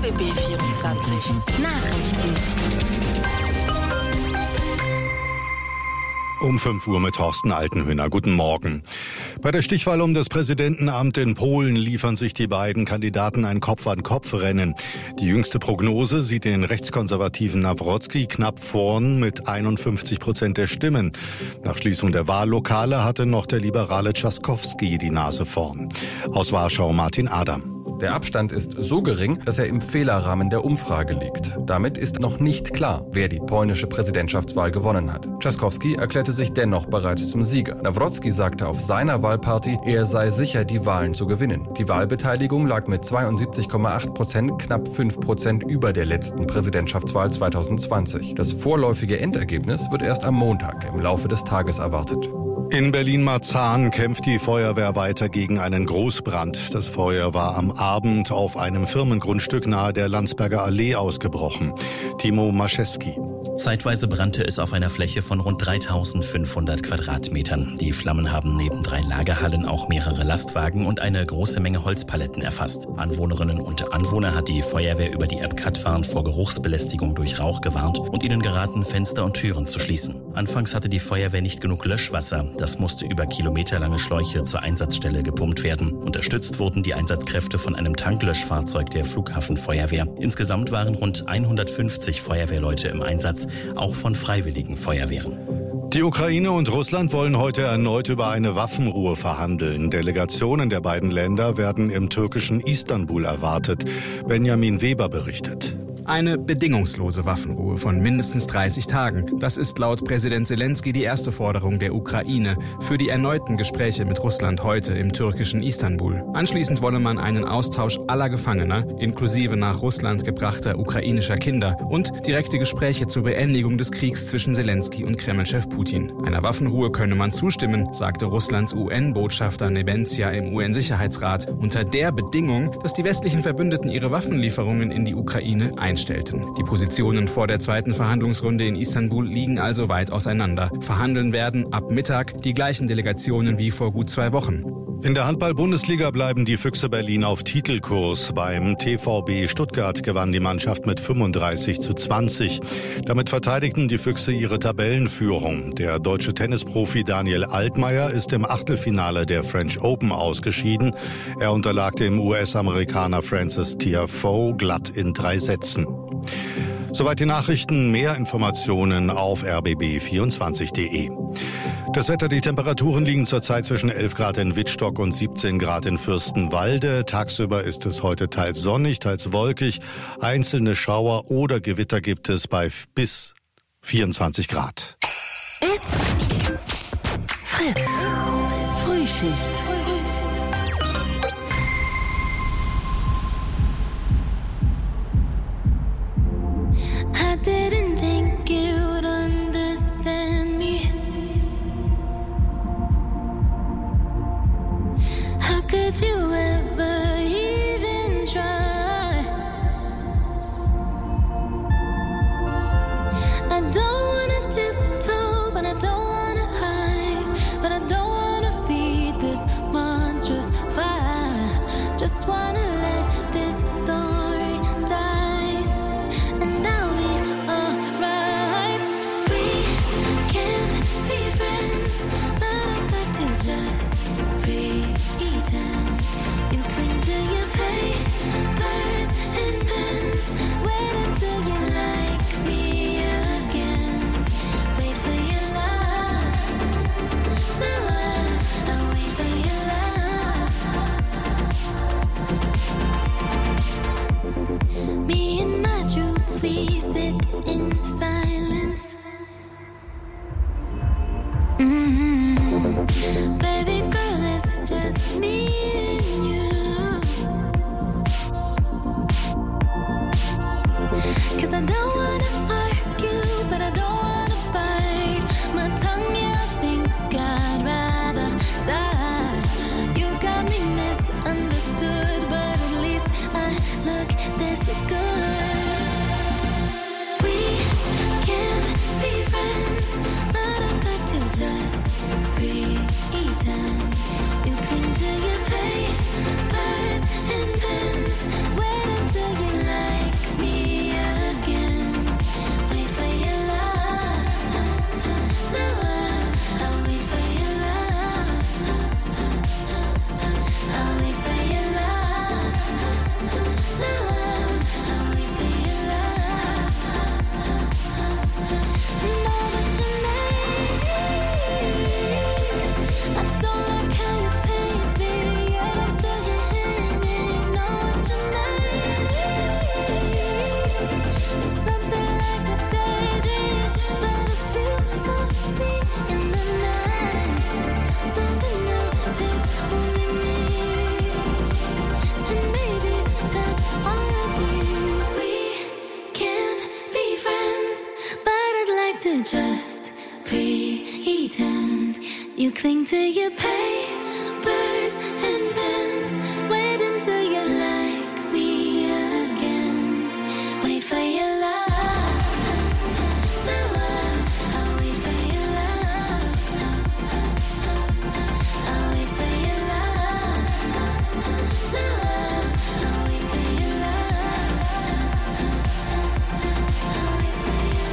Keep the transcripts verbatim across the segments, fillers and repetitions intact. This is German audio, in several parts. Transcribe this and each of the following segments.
R B B vierundzwanzig Nachrichten. Um fünf Uhr mit Thorsten Altenhöhner. Guten Morgen. Bei der Stichwahl um das Präsidentenamt in Polen liefern sich die beiden Kandidaten ein Kopf-an-Kopf-Rennen. Die jüngste Prognose sieht den rechtskonservativen Nawrocki knapp vorn mit einundfünfzig Prozent der Stimmen. Nach Schließung der Wahllokale hatte noch der liberale Trzaskowski die Nase vorn. Aus Warschau Martin Adam. Der Abstand ist so gering, dass er im Fehlerrahmen der Umfrage liegt. Damit ist noch nicht klar, wer die polnische Präsidentschaftswahl gewonnen hat. Trzaskowski erklärte sich dennoch bereits zum Sieger. Nawrocki sagte auf seiner Wahlparty, er sei sicher, die Wahlen zu gewinnen. Die Wahlbeteiligung lag mit zweiundsiebzig Komma acht Prozent knapp fünf Prozent über der letzten Präsidentschaftswahl zweitausendzwanzig. Das vorläufige Endergebnis wird erst am Montag im Laufe des Tages erwartet. In Berlin-Marzahn kämpft die Feuerwehr weiter gegen einen Großbrand. Das Feuer war am Abend auf einem Firmengrundstück nahe der Landsberger Allee ausgebrochen. Timo Maschewski. Zeitweise brannte es auf einer Fläche von rund dreitausendfünfhundert Quadratmetern. Die Flammen haben neben drei Lagerhallen auch mehrere Lastwagen und eine große Menge Holzpaletten erfasst. Anwohnerinnen und Anwohner hat die Feuerwehr über die App Katwarn vor Geruchsbelästigung durch Rauch gewarnt und ihnen geraten, Fenster und Türen zu schließen. Anfangs hatte die Feuerwehr nicht genug Löschwasser. Das musste über kilometerlange Schläuche zur Einsatzstelle gepumpt werden. Unterstützt wurden die Einsatzkräfte von einem Tanklöschfahrzeug der Flughafenfeuerwehr. Insgesamt waren rund hundertfünfzig Feuerwehrleute im Einsatz, auch von freiwilligen Feuerwehren. Die Ukraine und Russland wollen heute erneut über eine Waffenruhe verhandeln. Delegationen der beiden Länder werden im türkischen Istanbul erwartet. Benjamin Weber berichtet. Eine bedingungslose Waffenruhe von mindestens dreißig Tagen. Das ist laut Präsident Selenskyj die erste Forderung der Ukraine für die erneuten Gespräche mit Russland heute im türkischen Istanbul. Anschließend wolle man einen Austausch aller Gefangener, inklusive nach Russland gebrachter ukrainischer Kinder, und direkte Gespräche zur Beendigung des Kriegs zwischen Selenskyj und Kremlchef Putin. Einer Waffenruhe könne man zustimmen, sagte Russlands U N-Botschafter Nebensia im U N-Sicherheitsrat, unter der Bedingung, dass die westlichen Verbündeten ihre Waffenlieferungen in die Ukraine einstellen. Die Positionen vor der zweiten Verhandlungsrunde in Istanbul liegen also weit auseinander. Verhandeln werden ab Mittag die gleichen Delegationen wie vor gut zwei Wochen. In der Handball-Bundesliga bleiben die Füchse Berlin auf Titelkurs. Beim T V B Stuttgart gewann die Mannschaft mit fünfunddreißig zu zwanzig. Damit verteidigten die Füchse ihre Tabellenführung. Der deutsche Tennisprofi Daniel Altmaier ist im Achtelfinale der French Open ausgeschieden. Er unterlag dem U S-Amerikaner Francis Tiafoe glatt in drei Sätzen. Soweit die Nachrichten. Mehr Informationen auf r b b vierundzwanzig punkt d e. Das Wetter, die Temperaturen liegen zurzeit zwischen elf Grad in Wittstock und siebzehn Grad in Fürstenwalde. Tagsüber ist es heute teils sonnig, teils wolkig. Einzelne Schauer oder Gewitter gibt es bei bis vierundzwanzig Grad. It's Fritz. Frühschicht. I didn't think you'd understand me. How could you ever even try? I don't wanna tiptoe, but I don't wanna hide. But I don't wanna feed this monstrous fire. Just wanna let this story die. And I'll be alright. We can't be friends, but I'd like to just pretend. You cling to your papers and pens. Wait until you like me again. Wait for your love. Now I, I wait for your love. Me and my truth, we just pretend. You cling to your papers and pens. Wait until you like me again. Wait for your love. I'll wait for your love. I'll wait for your love. I'll wait for your love. I'll wait for your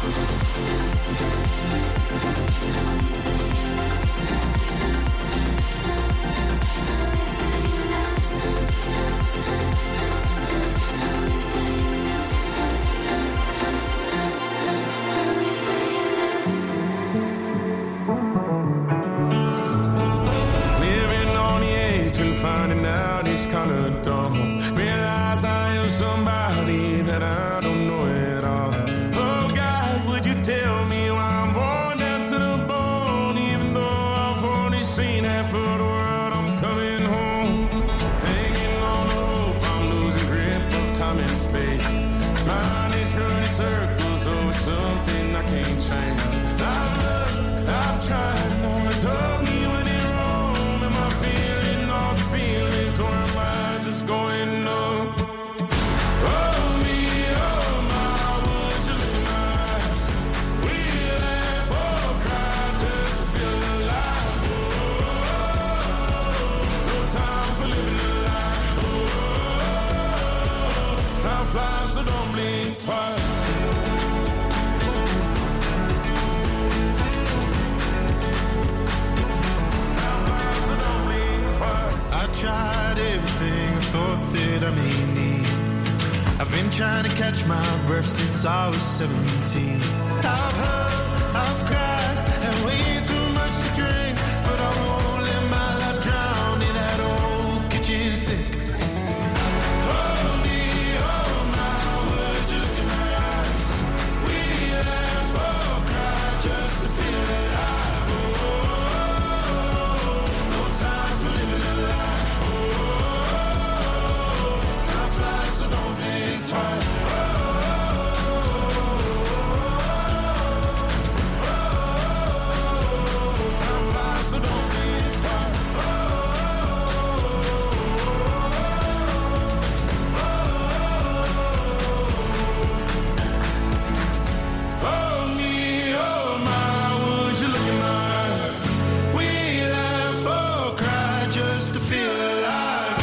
Living on the edge and finding out it's kinda dumb. Realize I am somebody that I don't know at all. Oh God, would you tell me why I'm worn down to the bone? Even though I've only seen half of the world, I'm coming home. Hanging on the hope, I'm losing grip of time and space. Mind is running circles over something I can't change. I've looked, I've tried, no one told me when it wrong. Am I feeling all the feelings, or am I just going up? Oh me, oh my, would you look in my eyes? We laugh or cry just to feel alive. Oh, no time for living a lie. Oh, time flies, so don't blink twice. I tried everything I thought that I may need. I've been trying to catch my breath since I was seventeen. I've heard, I've cried, and way too much to drink, but I won't let my life drown in that old kitchen sink. Oh me, oh my, would you look in my eyes? We laugh or cry just to feel alive. Oh, no time for living a lie. Time flies, so don't think twice. Time flies, so don't think twice. Oh me, oh my, would you look in my eyes? We laugh or cry just to feel alive.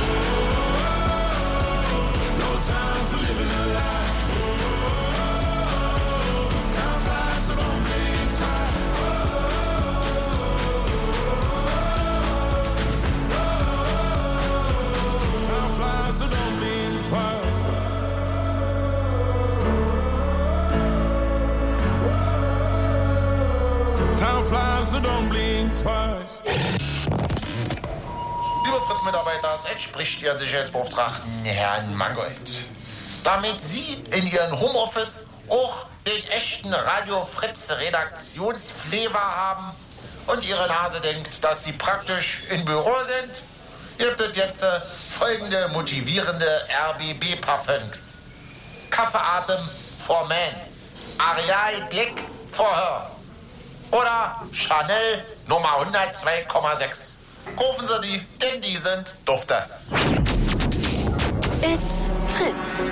No time for living a lie. Time flies, so don't think twice. Time flies, so don't think twice. Time flies, so don't blink twice. Liebe Fritz-Mitarbeiter, es entspricht Ihren Sicherheitsbeauftragten Herrn Mangold. Damit Sie in Ihrem Homeoffice auch den echten Radio Fritz Redaktionsflavor haben und Ihre Nase denkt, dass Sie praktisch im Büro sind, gibt es jetzt äh, folgende motivierende R B B-Parfums. Kaffeeatem for Men, Ariel Black for Her oder Chanel Nummer hundertzwei Komma sechs. Kaufen Sie die, denn die sind dufte. It's Fritz.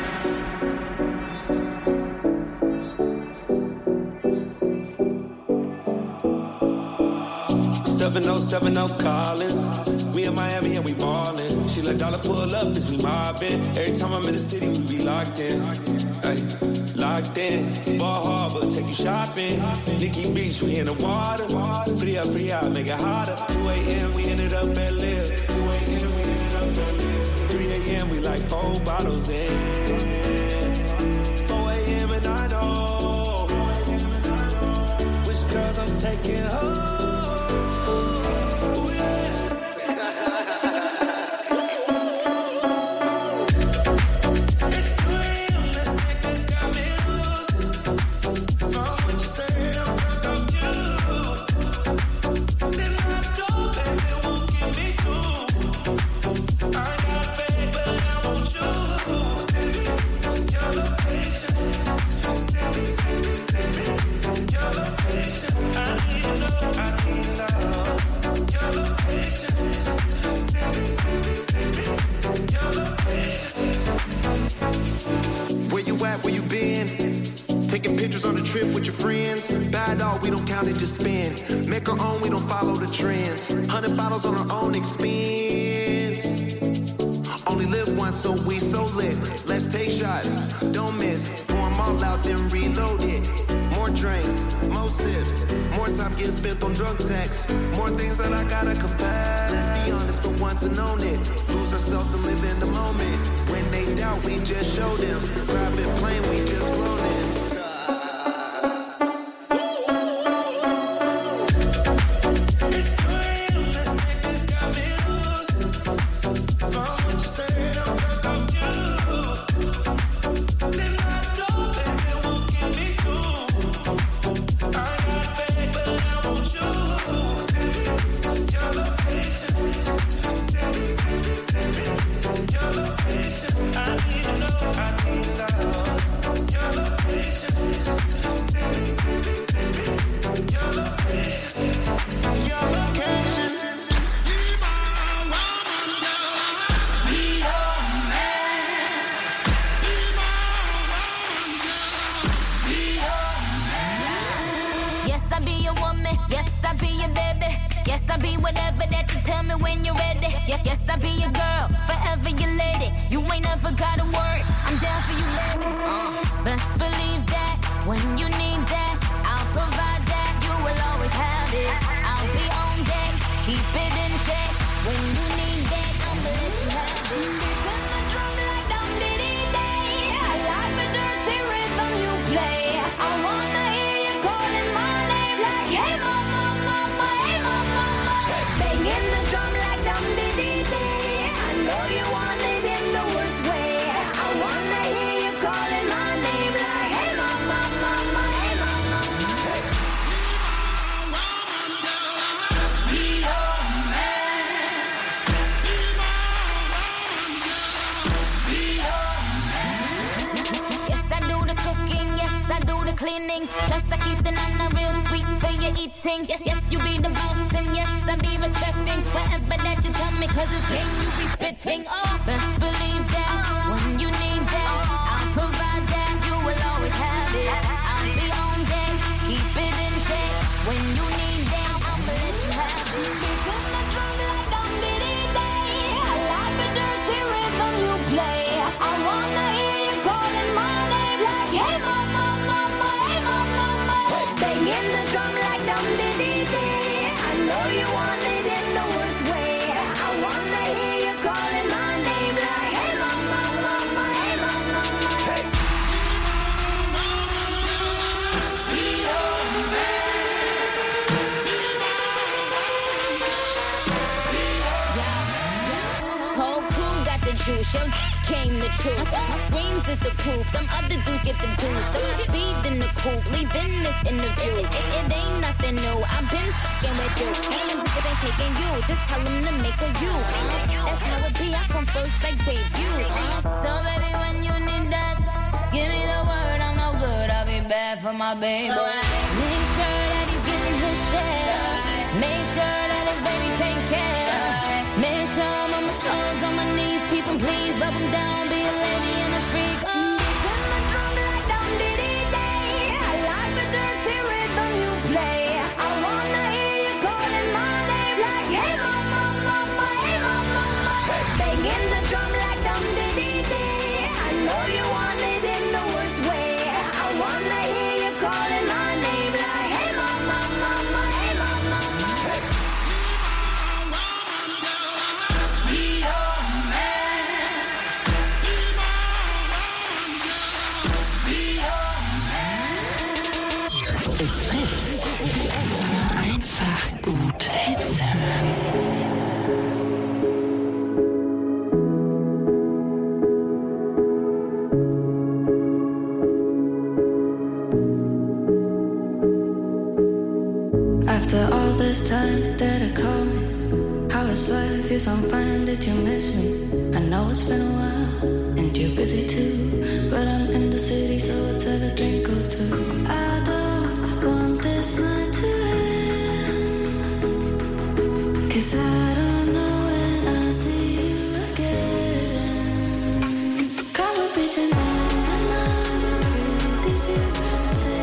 seven oh seven oh Collins. We in Miami and we ballin'. She let dollar pull up as we mobbin'. Every time I'm in the city, we be locked in. Ay, locked in. Ball Harbor, take you shopping. Nikki Beach, we in the water. Free up, free out, make it hotter. two a.m. we ended up at Live. two a.m. we ended up at Live. three a.m. we like four bottles in. four a.m. and I know which girls I'm taking home. City pictures on the trip with your friends. Bad dog, we don't count it, just spend. Make our own, we don't follow the trends. Hundred bottles on our own expense. Only live once, so we so lit. Let's take shots, don't miss. Pour them all out, then reload it. More drinks, more sips. More time getting spent on drug texts. More things that I gotta confess. Let's be honest for once and own it. Lose ourselves and live in the moment. When they doubt, we just show them. Private plane, we just flown in. Came the truth. My screams is the proof. Them other dudes get the juice. So I speed in the coupe, leaving this interview. It, it, it ain't nothing new. I've been f***ing with you. Ain't them niggas ain't taking you. Just tell them to make a you. That's how it be. I come first like debut. So baby, when you need that, give me the word. I'm no good. I'll be bad for my baby. So I make sure that he's getting his share. Make sure that his baby take care. Make sure I'm on my toes, on my knees. Keep him please, rub him down. Be a lady and a freak. Oh. Beat in the drum like dum diddy day. I like the dirty rhythm you play. I wanna hear you calling my name like hey mama, mama, hey mama, mama. Banging the drum like dum diddy day. I know you want it in the worst way. I wanna hear you calling my name like hey mama, mama, hey mama, mama. It's Fritz. Einfach gut Hits hören. After all this time, did it call me? How is life? You sound fine, did you miss me? I know it's been a while, and you're busy too. But I'm in the city, so let's have a drink or two. I don't want this night to end, 'cause I don't know when I'll see you again. Come with me tonight, I know pretty beautiful.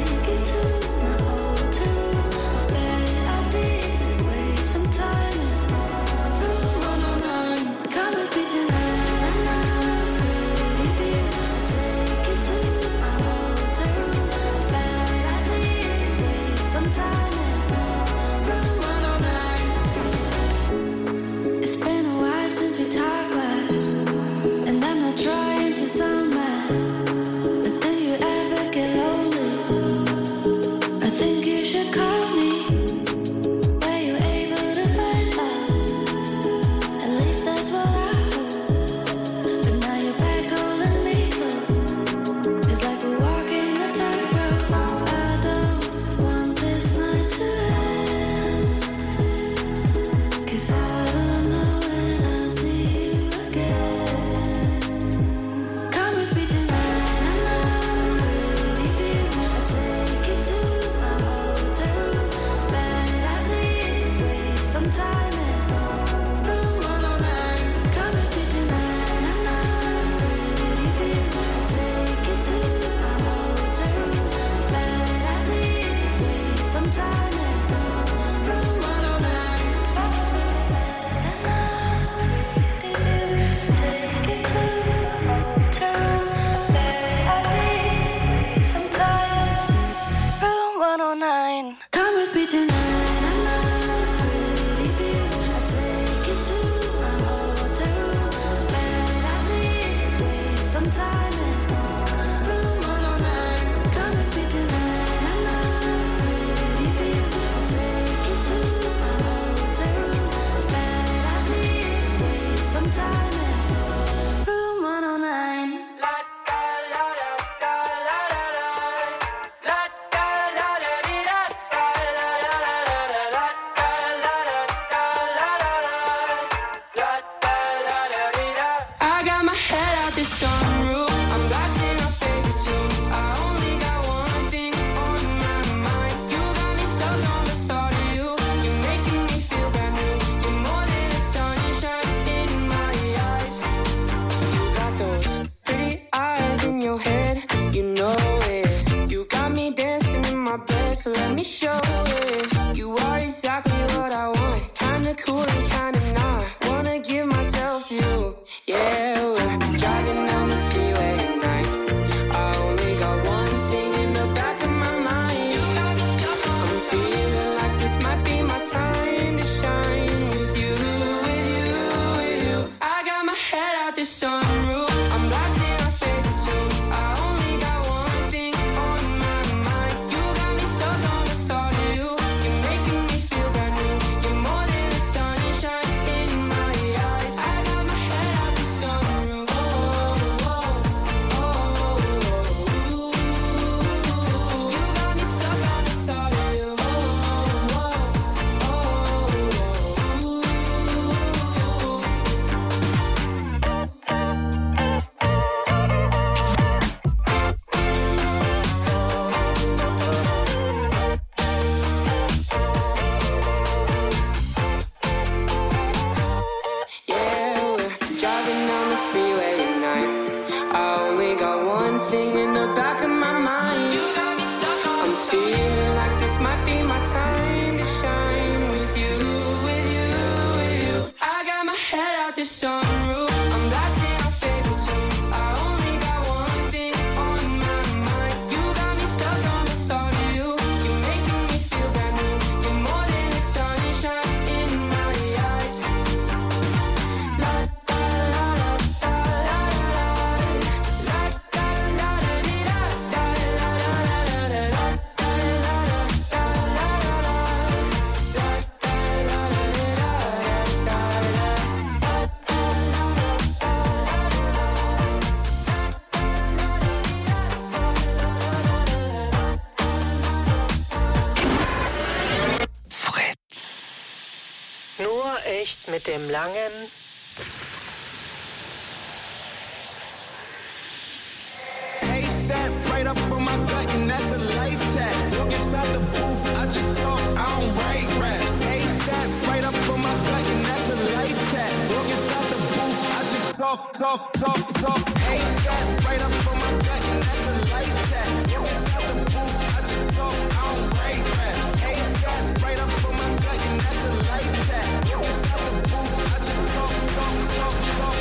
sunroof. I'm blasting our favorite tunes. I only got one thing on my mind. You got me stuck on the thought of you. You're making me feel brand new. You're more than a sunshine in my eyes. You got those pretty eyes in your head. You know it. You got me dancing in my bed, so let me show it. You are exactly what I want. Kinda cool and kinda not. Wanna give myself to you. Yeah, we're driving down the freeway at night. I only got one thing in the back of my mind. I'm feeling like this might be my time to shine. With you, with you, with you. I got my head out the sunroof. I'm blasting our favorite tunes. I only got one thing on my mind. You got me stuck on the thought of you. You're making me feel brand new. You're more than a sunshine in my eyes. I got my head out the sunroof. Oh, oh, oh, oh. You got me stuck on the thought of you. Oh, oh, oh, yeah, we're driving down the freeway at night. I only got one thing in the back of my mind. I'm feeling like this might be my time to shine. With you, with you, with you. I got my head out the sunroof. I'm blasting our favorite tunes. I only got one thing on my mind. You got me stuck on the thought of you. You're making me feel brand new. You're more than a sunshine in my eyes. La da la da la la la da la da dee da da la la la la la da la da la la la da da la la da Nur echt mit dem langen. ASAP, right up on my gut, and that's a life tag. Walk inside the booth, I just talk, I don't write raps. ASAP, right up on my gut, and that's a life tag. Walk inside the booth, I just talk, talk, talk, talk. ASAP, right up on my gut, and that's a life tag. Walk inside the booth, I just talk, I don't write raps. ASAP, right up on my gut, and that's a life tag. Walk inside the booth, I just talk, talk, talk, talk.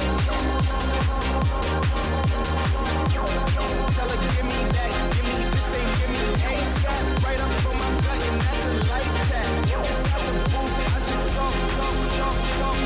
Tell her, give me that, give me this, ain't give me ASAP. Right up on my gut, and that's a life tag. Walk inside the booth, I just talk, talk, talk, talk.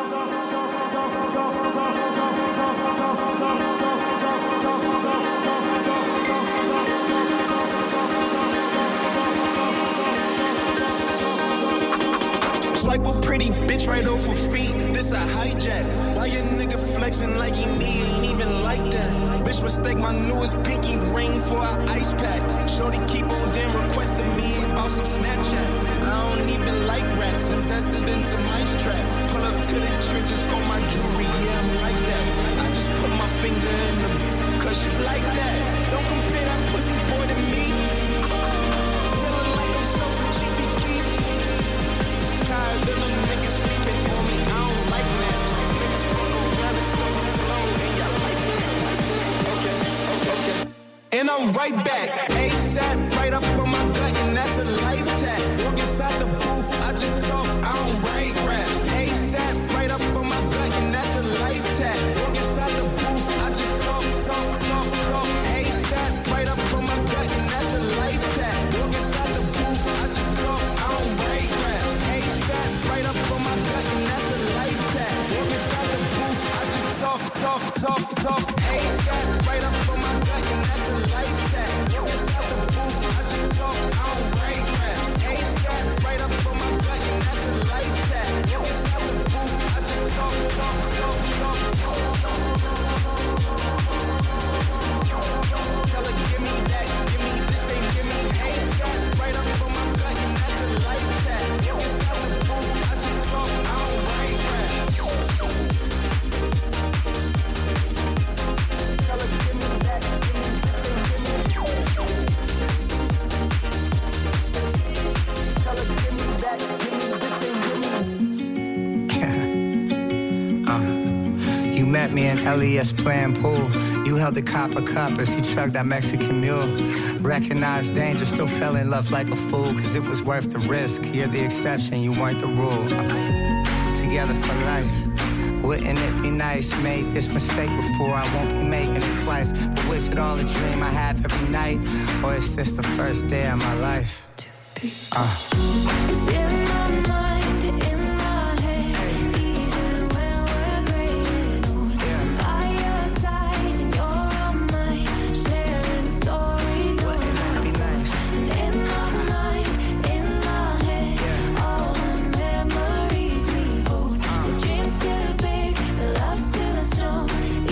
Swipe a pretty bitch right off her feet. This a hijack. Why your nigga flexing like he me? Ain't even like that. Bitch mistake my newest pinky ring for an ice pack. Shorty keep on damn requesting me about some Snapchat. I don't even like rats. Invested in some ice traps. Pull up to the trenches on my jewelry. Yeah, I'm like that. I just put my finger in them. Cause you like that. Don't compare that pussy boy to me. Feeling like I'm so cheapy cheap. Tired of them niggas sleeping on me. I don't like naps. Niggas fuck around and stole the flow. And y'all like that. Okay, okay, okay. And I'm right back. ASAP, right up on my gut, and that's a life tag. Walk inside the booth, I just talk, I don't write raps. ASAP, right up on my gut, and that's a life tag. Walk inside the booth, I just talk, talk, talk, talk. ASAP, right up on my gut, and that's a life tag. Walk inside the booth, I just talk, I don't write raps. ASAP, right up on my gut, and that's a life tag. Walk inside the booth, I just talk, talk, talk, talk. ASAP, right up on my gut, and that's a life tag. Walk inside the booth, I just talk, I don't write raps. ASAP, right up on my gut, and that's a Elias playing pool. You held the copper cup as you chugged that Mexican mule. Recognized danger, still fell in love like a fool. Cause it was worth the risk. You're the exception, you weren't the rule. Together for life. Wouldn't it be nice? Made this mistake before, I won't be making it twice. But was it all a dream I have every night? Or is this the first day of my life? Uh. It's in my mind, in my head, even when we're graying old. By your side and you're on mine, sharing stories. Wouldn't that be nice? In my mind, in my head, all the memories we hold. The dream's still big, the love's still strong,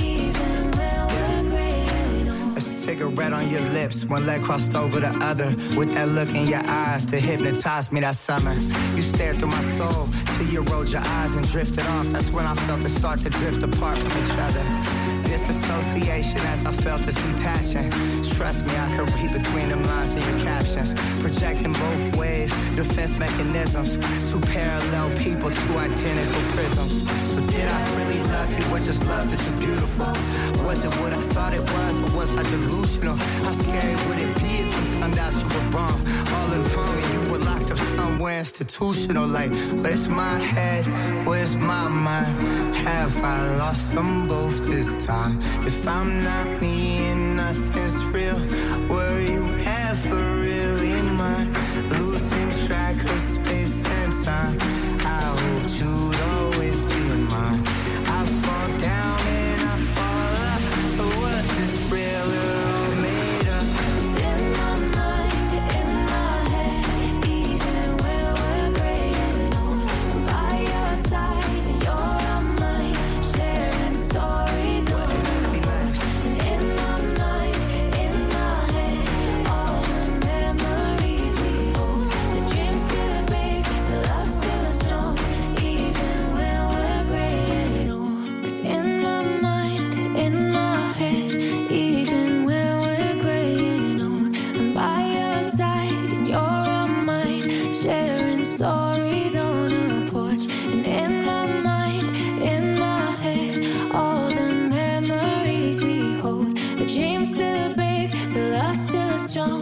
even when we're graying old. A cigarette on your lips, one leg crossed over the other. With that look in your eyes that hypnotized me that summer. You stared through my soul till you rolled your eyes and drifted off. That's when I felt it start to drift apart from each other. Disassociation as I felt this detaching. Trust me, I could read between them lines in your captions. Projecting both ways, defense mechanisms. Two parallel people, two identical prisms. So did I really love you or just love that you're beautiful? Was it what I thought it was or was I delusional? How scary would it be if you found out you were wrong? All along and you were locked up somewhere institutional. Like, where's my head? Where's my mind? Have I lost them both this time? If I'm not me and nothing's real, were you ever really mine? Losing track of space and time. I hoped you'd always be mine. I fall down and I fall up. So what's this real or made up? It's in my mind, in my head, even when we're graying old. By your side and you're on mine, sharing stories. Wouldn't that be nice? And in my mind, in my head, all the memories we hold. The dream's still big, the love's still strong, even when we're graying old. It's in my mind, in my head, even when we're graying old. I'm by your side and you're on mine, sharing stories on a porch. And in my mind, in my head, all the memories we hold. The dream's still big, the love's still strong,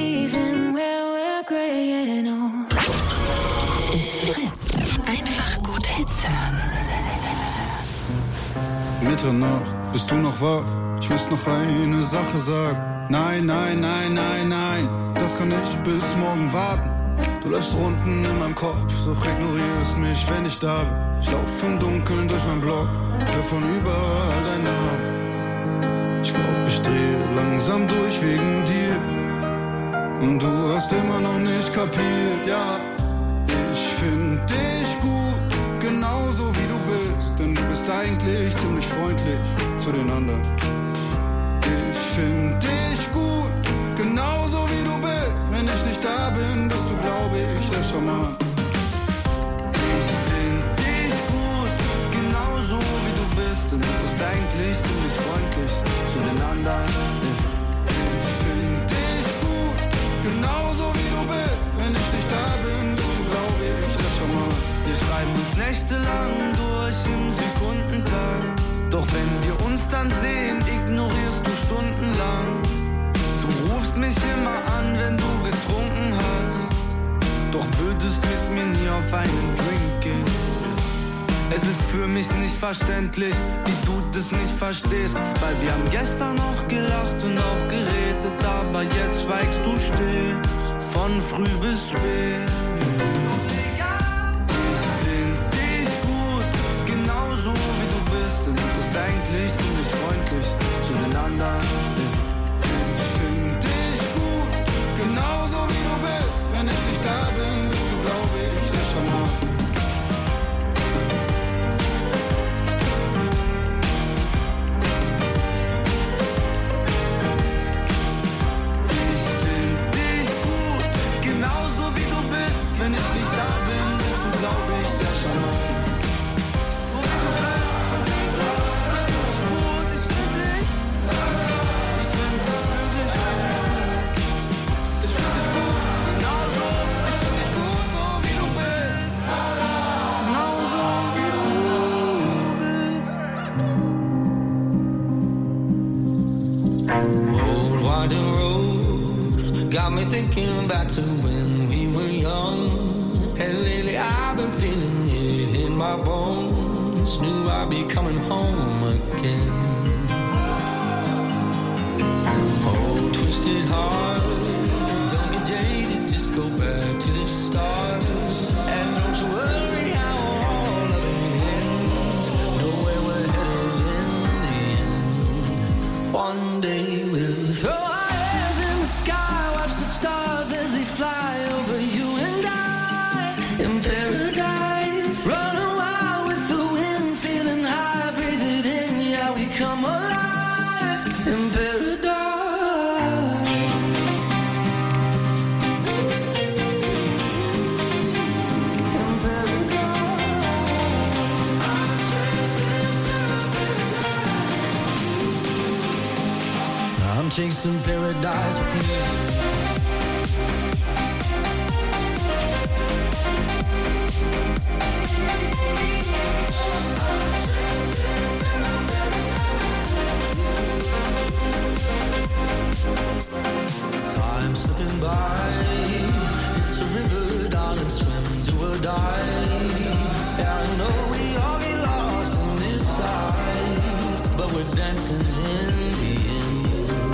even when we're graying old. It's Fritz. Einfach gut Hits hören. Mitternacht, bist du noch wach? Ich muss noch eine Sache sagen. Nein, nein, nein, nein, nein, das kann ich bis morgen warten. Du läufst Runden in meinem Kopf, doch ignorierst mich, wenn ich da bin. Ich lauf im Dunkeln durch mein Block, hör von überall deinen Namen. Ich glaub, ich dreh langsam durch wegen dir. Und du hast immer noch nicht kapiert, ja. Ich find dich gut, genauso wie du bist. Denn du bist eigentlich ziemlich freundlich zu den anderen. Ich find dich gut, genauso wie du bist. Wenn ich nicht da bin, bist du, glaube ich, sehr charmant. Ich find dich gut, genauso wie du bist. Denn du bist eigentlich ziemlich freundlich zu den anderen. Ich find dich gut, genauso wie du bist. Wenn ich nicht da bin, bist du, glaube ich, sehr charmant. Wir schreiben uns nächtelang durch im Sekundentakt. Doch wenn wir uns dann sehen, ignorierst du stundenlang. Du rufst mich immer an, wenn du getrunken hast. Doch würdest mit mir nie auf einen Drink gehen. Es ist für mich nicht verständlich, wie du das nicht verstehst. Weil wir haben gestern noch gelacht und auch geredet, aber jetzt schweigst du still, von früh bis spät. Denn du bist eigentlich ziemlich freundlich zu den anderen. Ich find dich gut, genauso wie du bist. Wenn ich nicht da bin, bist du, glaube ich, sehr charmant. Ich find dich gut, genauso wie du bist. Wenn ich nicht da bin, bist du, glaube ich, sehr charmant. Old winding road got me thinking back to when we were young. And lately I've been feeling it in my bones. Knew I'd be coming home again. Oh, twisted heart, don't get jaded, just go back to the start. And don't you worry how all of it ends. Know where we're headed in the end. One day we'll throw our hands in the sky, watch the stars as they fly over you and I. In paradise, run wild with the wind, feeling high, breathe it in, yeah, we come alive. In paradise. I'm chasing paradise with you. Time slipping by, it's a river, darling, swim, do or die. Yeah, I know we all get lost on this side, but we're dancing in the end.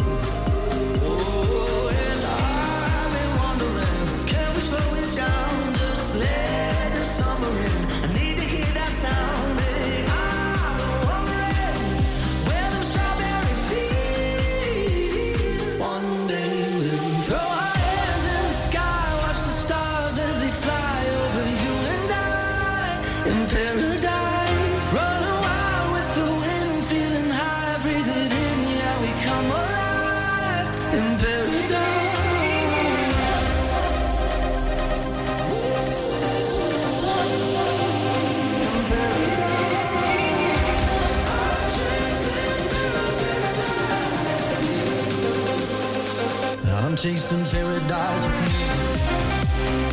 Oh, and I've been wondering, can we slow it down, just let the summer in. I need to hear that sound. Hey, I've been wondering where them strawberry fields. One day we'll throw our hands in the sky, watch the stars as they fly over you and I. In paradise, running wild with the wind, feeling high, breathe it in, yeah, we come alive. In paradise. I'm chasing paradise with you.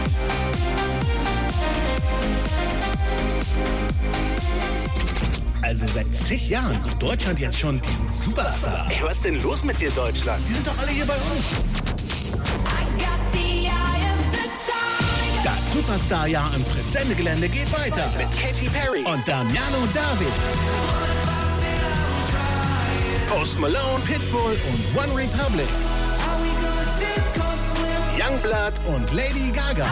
Also seit zig Jahren sucht Deutschland jetzt schon diesen Superstar. Ey, was ist denn los mit dir, Deutschland? Die sind doch alle hier bei uns. Das Superstar-Jahr im Fritz-Sendegelände geht weiter mit Katy Perry und Damiano David. Post Malone, Pitbull und One Republic. Youngblood und Lady Gaga.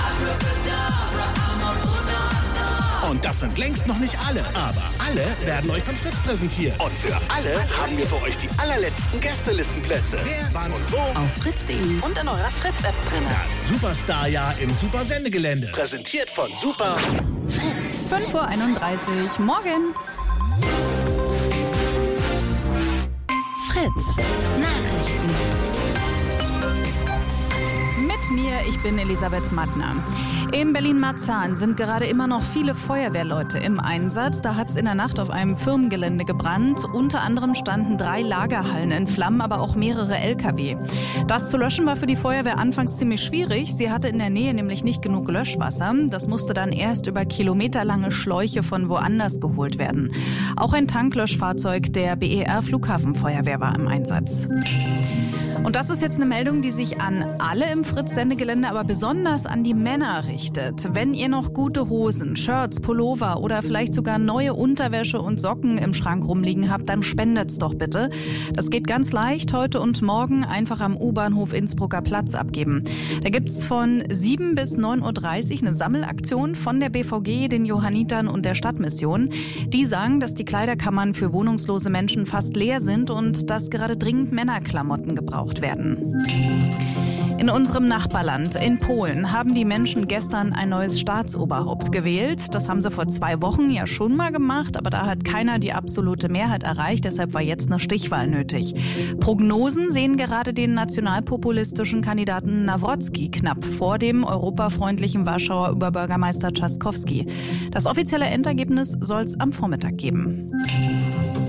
Und das sind längst noch nicht alle, aber alle werden euch von Fritz präsentiert. Und für alle haben wir für euch die allerletzten Gästelistenplätze. Wer, wann und wo? Auf fritz punkt de und in eurer Fritz-App drin. Das Superstar-Jahr im Super-Sendegelände. Präsentiert von Super Fritz. fünf Uhr einunddreißig, morgen. Fritz. Nachrichten. Mit mir, ich bin Elisabeth Mattner. In Berlin-Marzahn sind gerade immer noch viele Feuerwehrleute im Einsatz. Da hat es in der Nacht auf einem Firmengelände gebrannt. Unter anderem standen drei Lagerhallen in Flammen, aber auch mehrere L K W. Das zu löschen war für die Feuerwehr anfangs ziemlich schwierig. Sie hatte in der Nähe nämlich nicht genug Löschwasser. Das musste dann erst über kilometerlange Schläuche von woanders geholt werden. Auch ein Tanklöschfahrzeug der B E R Flughafenfeuerwehr war im Einsatz. Und das ist jetzt eine Meldung, die sich an alle im Fritz-Sendegelände, aber besonders an die Männer richtet. Wenn ihr noch gute Hosen, Shirts, Pullover oder vielleicht sogar neue Unterwäsche und Socken im Schrank rumliegen habt, dann spendet's doch bitte. Das geht ganz leicht. Heute und morgen einfach am U-Bahnhof Innsbrucker Platz abgeben. Da gibt's von sieben bis neun Uhr dreißig eine Sammelaktion von der B V G, den Johannitern und der Stadtmission. Die sagen, dass die Kleiderkammern für wohnungslose Menschen fast leer sind und dass gerade dringend Männerklamotten gebraucht werden. In unserem Nachbarland, in Polen, haben die Menschen gestern ein neues Staatsoberhaupt gewählt. Das haben sie vor zwei Wochen ja schon mal gemacht, aber da hat keiner die absolute Mehrheit erreicht. Deshalb war jetzt eine Stichwahl nötig. Prognosen sehen gerade den nationalpopulistischen Kandidaten Nawrocki knapp vor dem europafreundlichen Warschauer Oberbürgermeister Trzaskowski. Das offizielle Endergebnis soll es am Vormittag geben.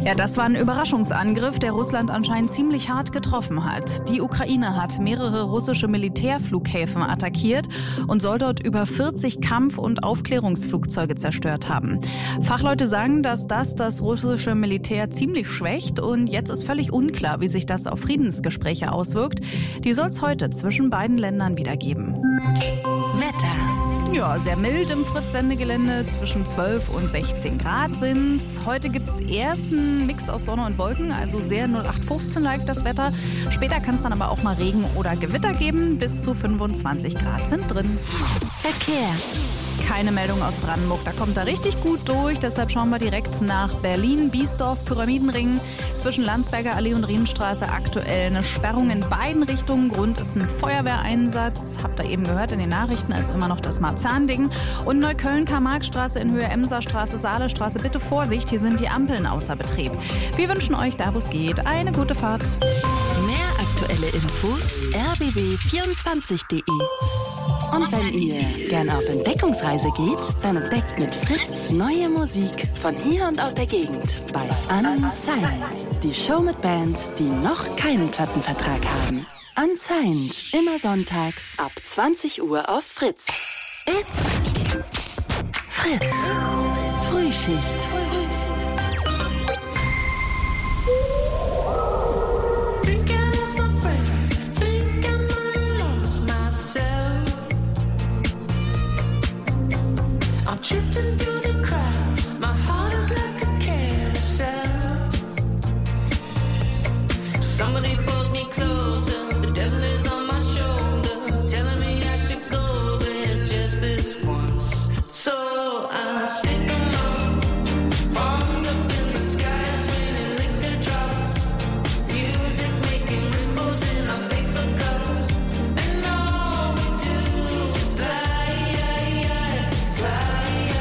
Ja, das war ein Überraschungsangriff, der Russland anscheinend ziemlich hart getroffen hat. Die Ukraine hat mehrere russische Militärflughäfen attackiert und soll dort über vierzig Kampf- und Aufklärungsflugzeuge zerstört haben. Fachleute sagen, dass das das russische Militär ziemlich schwächt und jetzt ist völlig unklar, wie sich das auf Friedensgespräche auswirkt. Die soll es heute zwischen beiden Ländern wieder geben. Wetter. Ja, sehr mild im Fritz-Sendegelände. Zwischen zwölf und sechzehn Grad sind's. Heute gibt's erst einen Mix aus Sonne und Wolken, also sehr null acht fünfzehn-like das Wetter. Später kann es dann aber auch mal Regen oder Gewitter geben. Bis zu fünfundzwanzig Grad sind drin. Verkehr. Keine Meldung aus Brandenburg, da kommt er richtig gut durch. Deshalb schauen wir direkt nach Berlin, Biesdorf, Pyramidenring. Zwischen Landsberger Allee und Rienstraße aktuell eine Sperrung in beiden Richtungen. Grund ist ein Feuerwehreinsatz. Habt ihr eben gehört in den Nachrichten, also immer noch das Marzahn-Ding. Und Neukölln-Karl-Marx-Straße in Höhe Emser-Straße, Saale-Straße. Bitte Vorsicht, hier sind die Ampeln außer Betrieb. Wir wünschen euch, da wo es geht, eine gute Fahrt. Mehr aktuelle Infos r b b vierundzwanzig punkt de. Und wenn ihr gerne auf Entdeckungsreise geht, dann entdeckt mit Fritz neue Musik von hier und aus der Gegend bei Unsigned. Die Show mit Bands, die noch keinen Plattenvertrag haben. Unsigned, immer sonntags ab zwanzig Uhr auf Fritz. It's Fritz. Frühschicht. Drifting through the crowd, my heart is like a carousel. Somebody pulls me closer, the devil is on my shoulder, telling me I should go there just this once. So I stick 'em up, palms up in the sky, it's raining liquor drops, music making ripples in our paper cups, and all we do is glide, glide.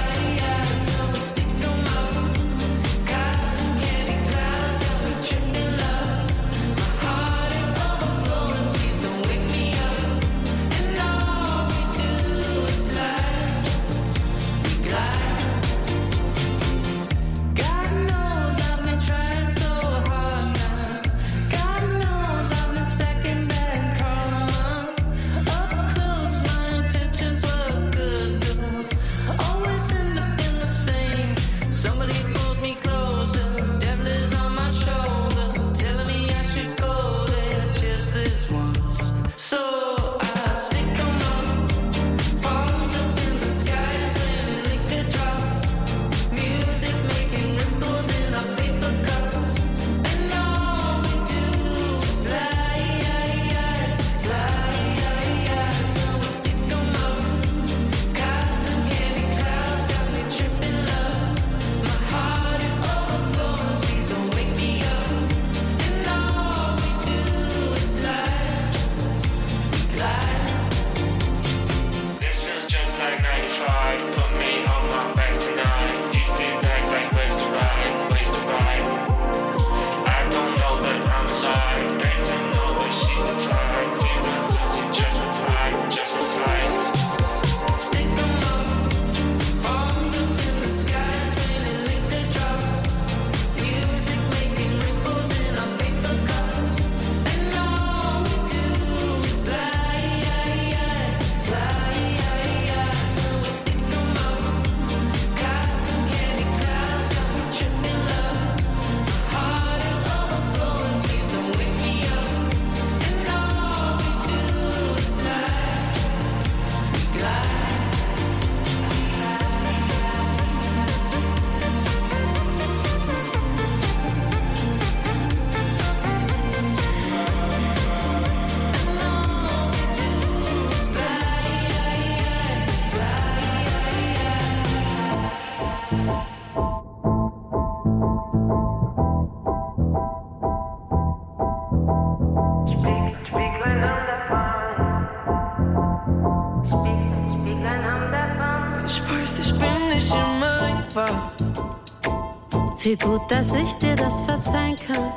Wie gut, dass ich dir das verzeihen kann,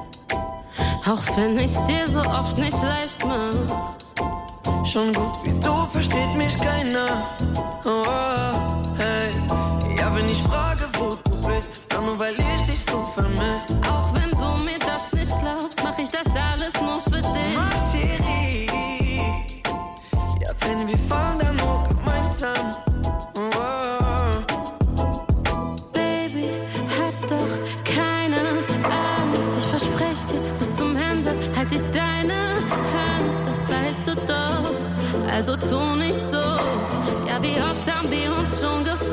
auch wenn ich's dir so oft nicht leicht mach. Schon gut wie du versteht mich keiner. Oh, hey. Ja, wenn ich frage, wo du bist, dann nur weil ich dich so vermiss. versprech dir, bis zum Ende halt ich deine Hand, das weißt du doch. Also tu nicht so, ja wie oft haben wir uns schon gefragt.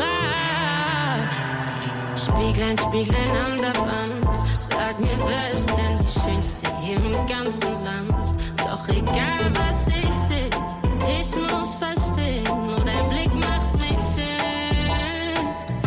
Spieglein, Spieglein an der Wand, sag mir, wer ist denn die Schönste hier im ganzen Land? Doch egal was ich seh, ich muss verstehen, nur dein Blick macht mich schön.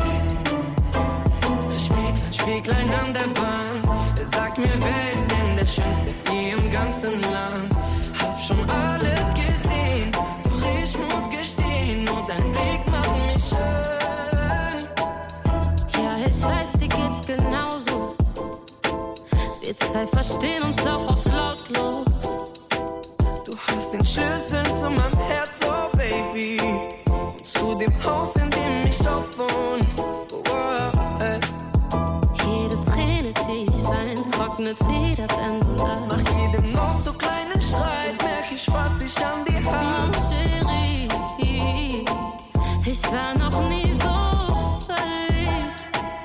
Spieglein, Spieglein an der Wand, sag mir, wer ist denn der Schönste hier im ganzen Land? Hab schon alles gesehen, doch ich muss gestehen, nur dein Blick macht mich schön. Ja, ich weiß, dir geht's genauso. Wir zwei verstehen uns auch auf lautlos. Du hast den Schlüssel zu meinem Herz, oh Baby, und zu dem Haus, in dem ich auch wohne. Oh, ey. Jede Träne, die ich wein, trocknet wieder, wenn du lachst. Nach jedem noch so kleinen Streit merk ich, was ich an dir hab. Chérie, ich war noch nie so verliebt.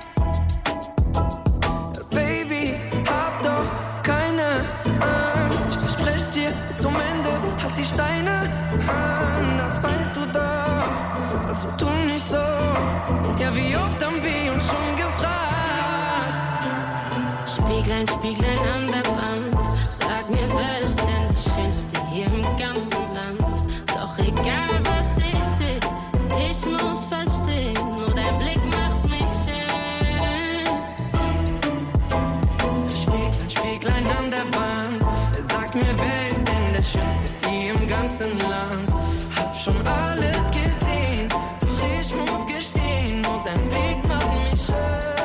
Baby, hab doch keine Angst. Ich versprech dir, bis zum Ende halt die Steine an. Das weißt du doch, also tu nicht so. Ja, wie oft haben wir uns schon gefragt. Spieglein, Spieglein an der Wand, sag mir, wer ist denn die Schönste hier im ganzen Land? Doch egal was ich seh, ich muss verstehen, nur dein Blick macht mich schön. Spieglein, Spieglein an der Wand, sag mir, wer ist denn der Schönste hier im ganzen Land? Hab schon alles gesehen, doch ich muss gestehen, nur dein Blick macht mich schön.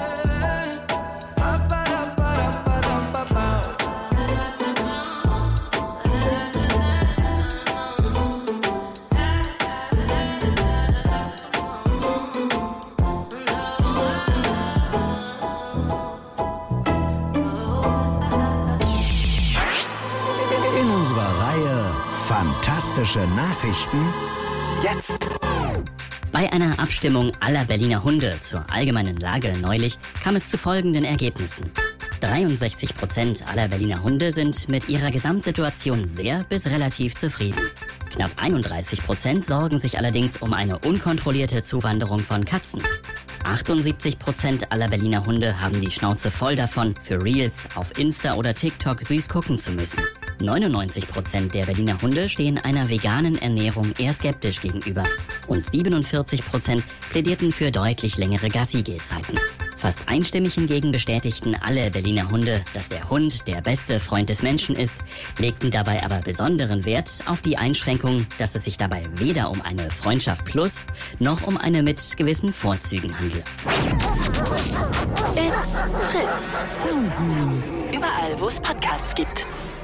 In unserer Reihe Fantastische Nachrichten jetzt. Bei einer Abstimmung aller Berliner Hunde zur allgemeinen Lage neulich kam es zu folgenden Ergebnissen. dreiundsechzig Prozent aller Berliner Hunde sind mit ihrer Gesamtsituation sehr bis relativ zufrieden. Knapp einunddreißig Prozent sorgen sich allerdings um eine unkontrollierte Zuwanderung von Katzen. achtundsiebzig Prozent aller Berliner Hunde haben die Schnauze voll davon, für Reels auf Insta oder TikTok süß gucken zu müssen. neunundneunzig Prozent der Berliner Hunde stehen einer veganen Ernährung eher skeptisch gegenüber. Und siebenundvierzig Prozent plädierten für deutlich längere Gassi-Gehzeiten. Fast einstimmig hingegen bestätigten alle Berliner Hunde, dass der Hund der beste Freund des Menschen ist, legten dabei aber besonderen Wert auf die Einschränkung, dass es sich dabei weder um eine Freundschaft plus noch um eine mit gewissen Vorzügen handle. It's Fritz. Sound News. Überall, wo es Podcasts gibt.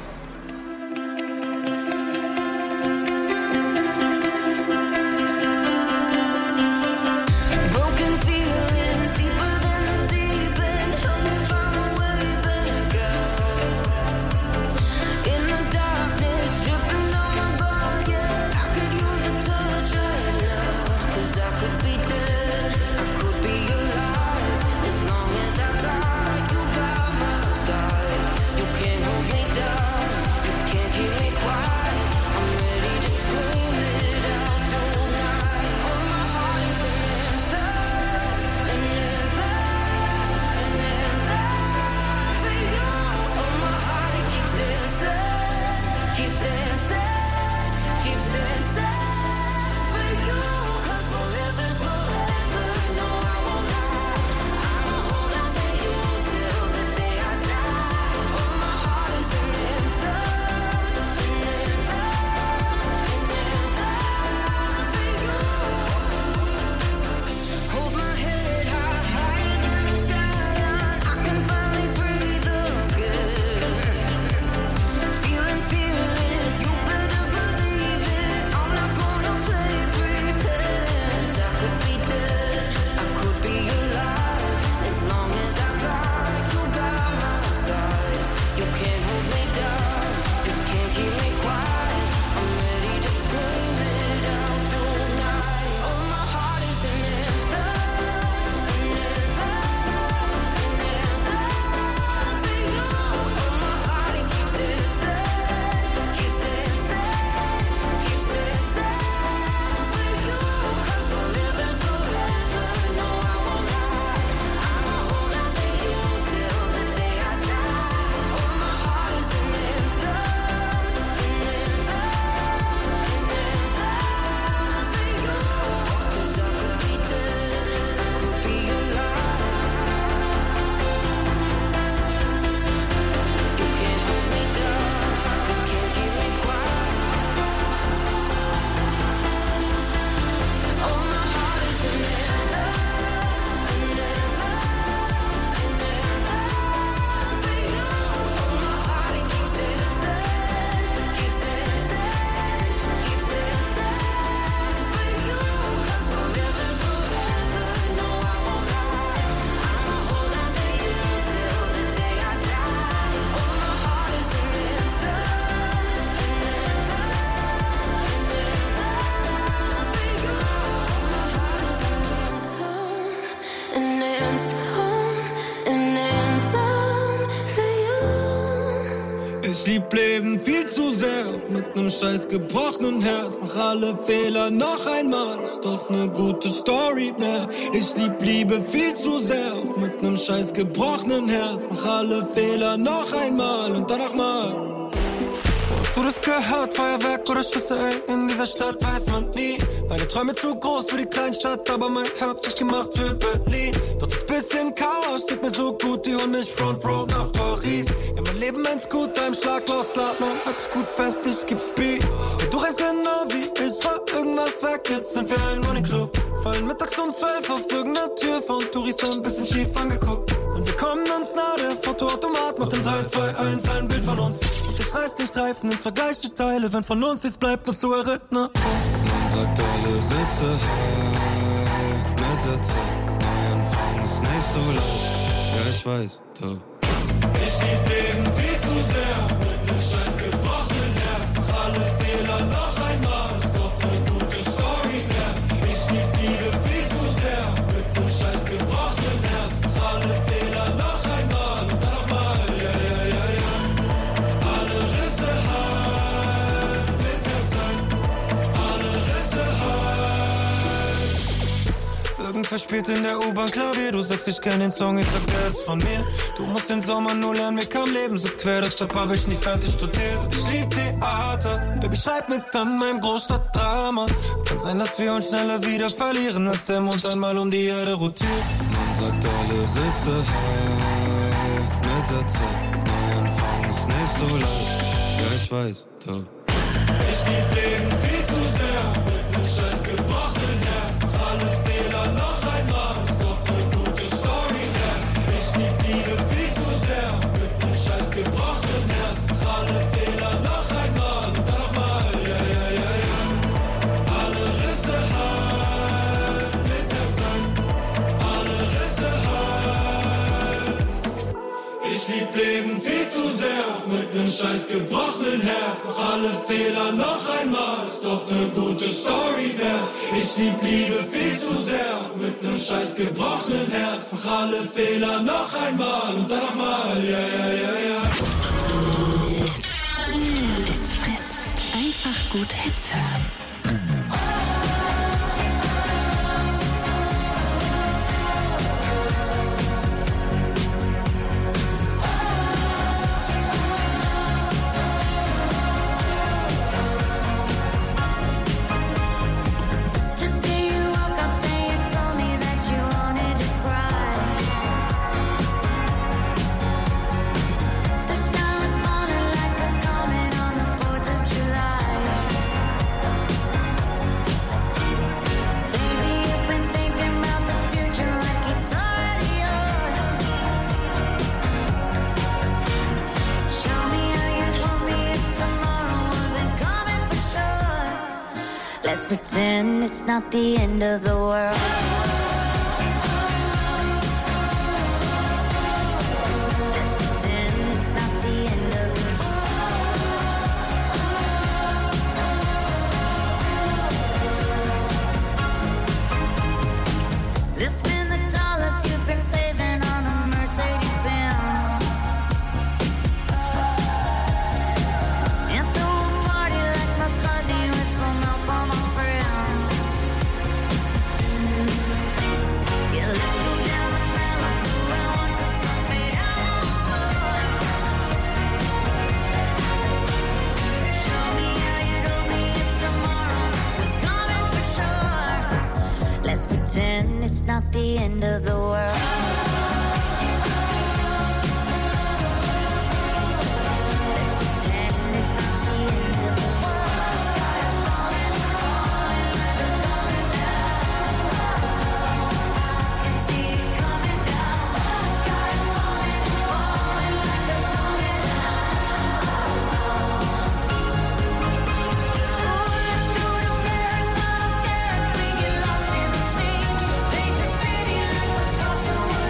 Broken feelings deeper than the deep end. Help me find my way back out. In the darkness, dripping on my guard, yeah. I could use a touch right now. 'Cause I could be dead, I could be alive. As long as I got you by my side. You can't hold me down, you can't keep me quiet. I'm ready to scream it out tonight. Oh, my heart is an anthem, an anthem, an anthem for you. Oh, my heart, it keeps dancing, keeps dancing, keeps dancing for you. 'Cause forever's forever, no, I won't lie. I'ma hold on to you till the day I die. Oh, my heart. Ich lieb Leben viel zu sehr, mit nem scheiß gebrochenen Herz. Mach alle Fehler noch einmal, ist doch ne gute Story mehr. Ich lieb Liebe viel zu sehr, mit nem scheiß gebrochenen Herz. Mach alle Fehler noch einmal und dann nochmal. Hast du das gehört? Feuerwerk oder Schüsse, ey, in dieser Stadt weiß man nie. Meine Träume zu groß für die Kleinstadt, aber mein Herz nicht gemacht für Berlin. Dort ist bisschen Chaos, steht mir so gut, die holen mich Front Row nach Paris. Ja, mein Leben ein Scooter im Schlag los, lad man, halt dich gut fest, ich geb Speed. Ja, du weißt genau wie ich war, irgendwas weg, jetzt sind wir ein Money Club. Fallen mittags um zwölf aus irgendeiner Tür, von Touris so ein bisschen schief angeguckt. Und wir kommen uns nahe, der Fotoautomat macht in drei, zwei, eins ein Bild von uns. Und ich reiß nicht Reifen ins vergleiche Teile, wenn von uns nichts bleibt, nur zu Erinnerung. Man sagt alle Risse heil, mit der Zeit, Neuanfang ist nicht so laut. Ja, ich weiß, doch. Ich lieb Leben viel zu sehr, mit nem scheiß gebrochenen Herz. Mach alle Fehler noch einmal, ist doch ne gute Story mehr. Ich lieb Liebe viel zu sehr, mit nem scheiß gebrochenen Herz. Mach alle Fehler noch einmal und dann nochmal, ja, ja, ja, ja. Alle Risse heil, mit der Zeit, alle Risse heil. Irgendwer spielt in der U-Bahn Klavier, du sagst, ich kenn den Song, ich sag, der ist von mir. Du musst den Sommer nur lernen, mir kam Leben so quer, deshalb hab ich nie fertig studiert. Ich lieb Theater, Baby, schreib mit an meinem Großstadtdrama. Kann sein, dass wir uns schneller wieder verlieren, als der Mond einmal um die Erde rotiert. Man sagt alle Risse heil, mit der Zeit, Neuanfang ist nicht so laut. Ja, ich weiß, doch. Ich lieb Leben viel zu sehr, mit nem scheiß gebrochenen Herz. Mach alle Fehler noch einmal, ist doch ne gute Story mehr. Ich lieb Liebe viel zu sehr, mit nem scheiß gebrochenen Herz. Mach alle Fehler noch einmal und dann nochmal, ja, ja, ja, ja. Alle Risse heil, mit der Zeit, alle Risse heil. Ich lieb Leben viel zu sehr, mit nem scheiß gebrochenen Herz. Mach alle Fehler noch einmal, ist doch ne gute Story mehr. Ich lieb Liebe viel zu sehr, mit nem scheiß gebrochenen Herz. Mach alle Fehler noch einmal und dann nochmal, ja, ja, ja, ja. Hits Fritz. Einfach gut Hits hören. Today you woke up and you told me that you wanted to cry. The sky was falling like a comet on the fourth of July. Baby, you've been thinking about the future like it's already yours. Show me how you told me if tomorrow wasn't coming for sure. Let's pretend it's not the end of the world. Let's pretend it's not the end of the world. Let's spend the dollars you've been saving on a Mercedes Benz. And throw a party like McCartney with some help from my friends. Yeah, let's go down to Malibu and watch the sun fade out once more. Show me how you told me if tomorrow was coming for sure. Let's pretend it's not the end of the world. Lost in the scene, paint the city like a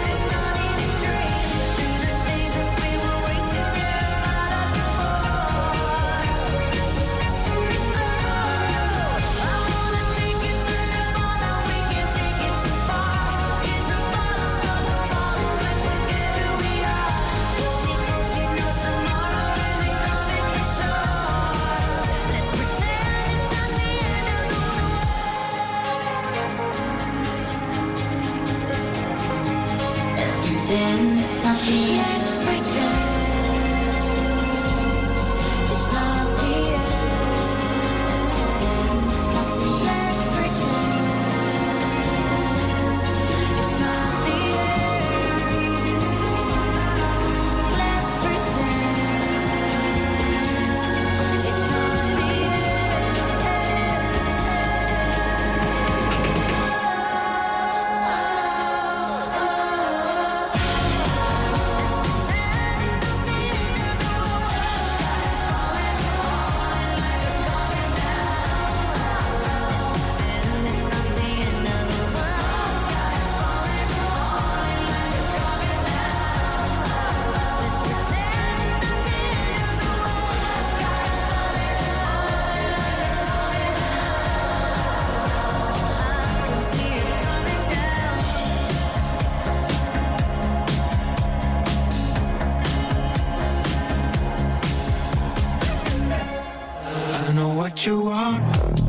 what you want.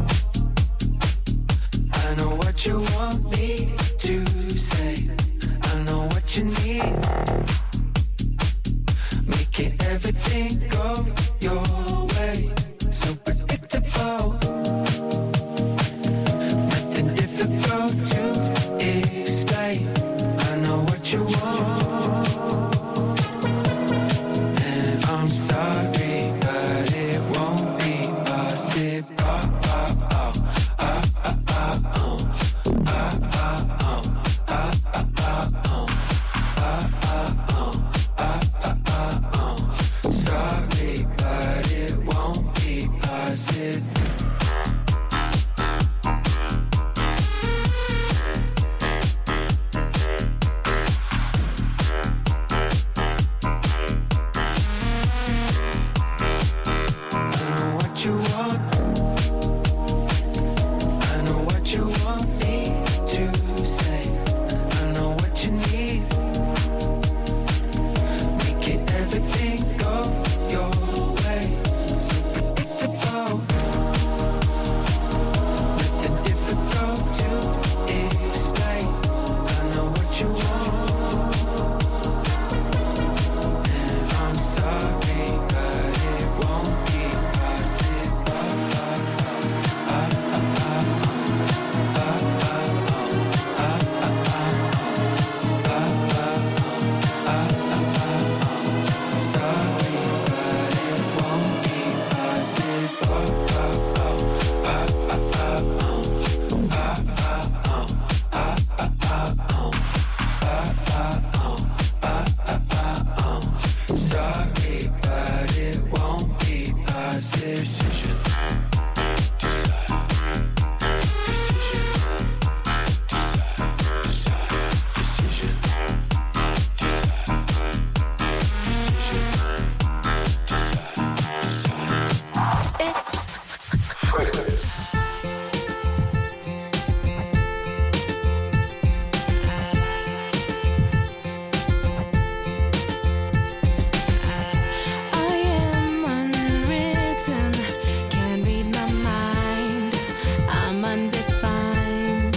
I know what you want me to say. I know what you need. Making everything go your way. So predictable. Nothing difficult to explain. I know what you want. And I'm sorry, but it won't be possible. Sorry, but it won't be possible. I know what you want. I know what you want me to say. I know what you need. Making everything go your way. So predictable. Nothing difficult to explain. I know what you want. And I'm sorry, but it won't be possible. Sorry, but it won't be possible. Sorry, but it won't be possible. I am unwritten, can't read my mind. I'm undefined.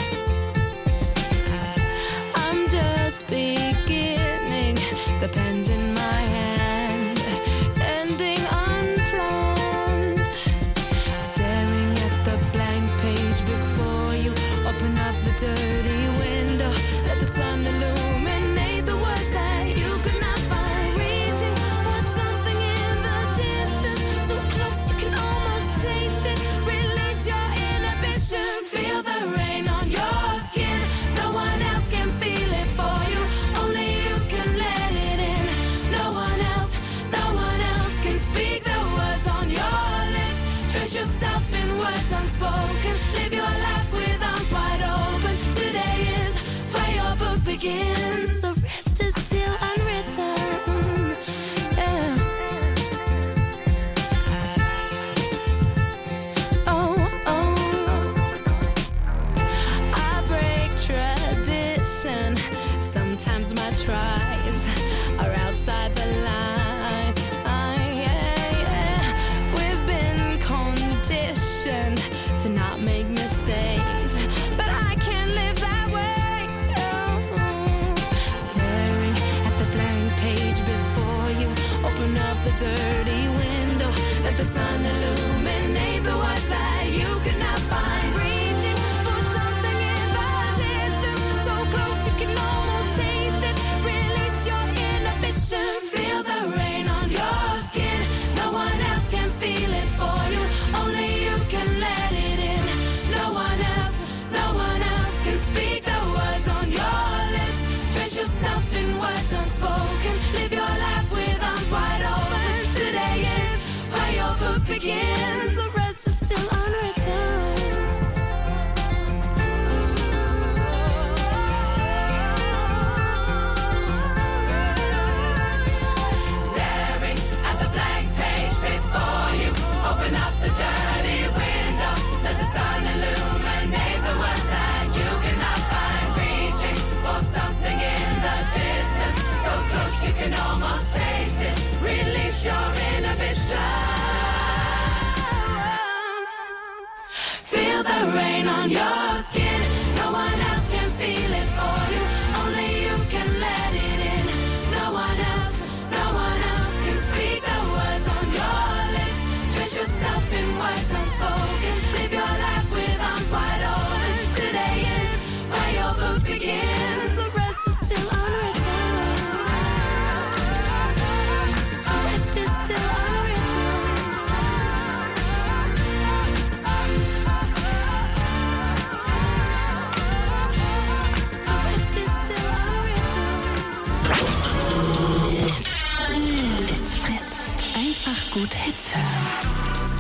I'm just beginning, the pen's in my hand, ending unplanned. Staring at the blank page before you, open up the dirty window, let the sun illuminate the words that you could not find. Reaching for something in the distance, so close you can almost taste it. Release your inhibition, feel the rain on your skin. No one else can feel it for you, only you can let it in. No one else, no one else can speak the words on your lips. Drench yourself in words unspoken, live your life with arms wide open. Today is where your book begins, the rest is still unwritten. Yeah. Oh, oh. I break tradition. Sometimes my tries are outside the line. Ah, yeah, yeah. We've been conditioned to not make mistakes, but I can't live that way. No. on your skin. No one else can feel it for you. Only you can let it in. No one else, no one else can speak the words on your lips. Drench yourself in words unspoken. Live your life with arms wide open. Today is where your book begins. The rest is still unwritten. The rest is still unwritten. The rest is still unwritten. It's Fritz. Einfach gut Hits hören.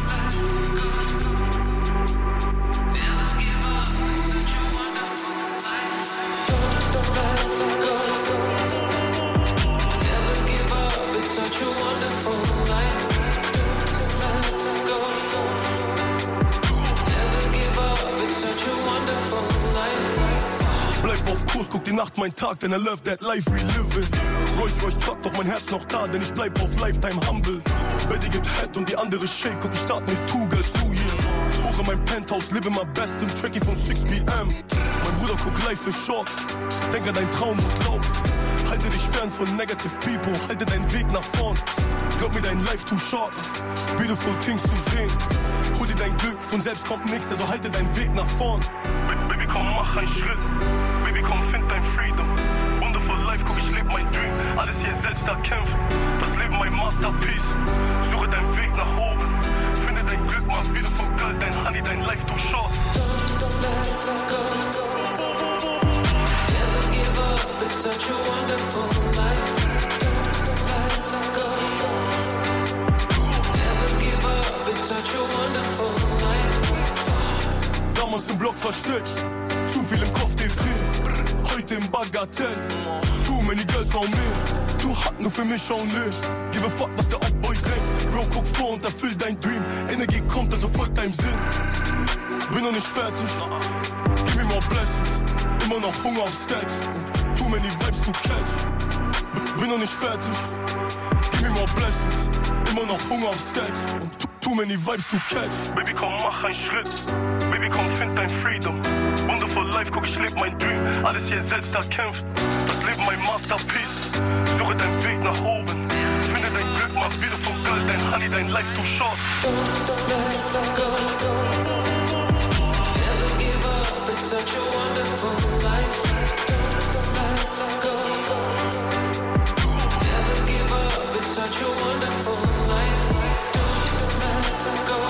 Bleib auf Kurs, guck die Nacht, mein Tag, denn I love that life we live in. Rolls Royce Truck, doch mein Herz noch da, denn ich bleib auf Lifetime humble. Betty gibt Head und die andere Shake, guck ich start mit Two Girls, New Year. Hoch in mein Penthouse, live my best im Tracky von six p m Mein Bruder guck life ist short, denk an deinen Traum und lauf. Halte dich fern von negative people, halte deinen Weg nach vorn. Glaub mir, dein Life too short, beautiful things zu sehen. Hol dir dein Glück, von selbst kommt nix, also halte deinen Weg nach vorn. Baby, komm, mach einen Schritt. Baby, komm, find dein Freedom. Wonderful life, guck, ich leb mein Dream. Alles hier selbst erkämpfen. Das Leben mein Masterpiece. Suche deinen Weg nach oben. Finde dein Glück, my beautiful girl. Dein Honey, dein Life too short. Don't let it go. Never give up, it's such a wonderful life. Don't let it go. Never give up, it's such a wonderful life. Damals im Block versteckt. Zu viel im Kopf deprimiert, heute im Bagatell. Too many girls on me, du hart nur für mich only. Give a fuck, was der Oddboy denkt. Bro, guck vor und erfüll dein Dream. Energie kommt, also folgt deinem Sinn. Bin noch nicht fertig, give me more blessings. Immer noch Hunger auf Stacks und too many vibes to catch. B- bin noch nicht fertig, give me more blessings. Immer noch Hunger auf Stacks und too, too many vibes to catch. Baby, komm, mach einen Schritt. Baby, komm, find dein Freedom. Wonderful life, guck, ich leb mein Dream. Alles hier selbst erkämpft. Das Leben mein Masterpiece. Suche deinen Weg nach oben. Finde dein Glück, my beautiful girl. Dein Honey, dein Life too short. Don't let it go. Never give up, it's such a wonderful life. Don't let it go. Never give up, it's such a wonderful life. Don't let it go.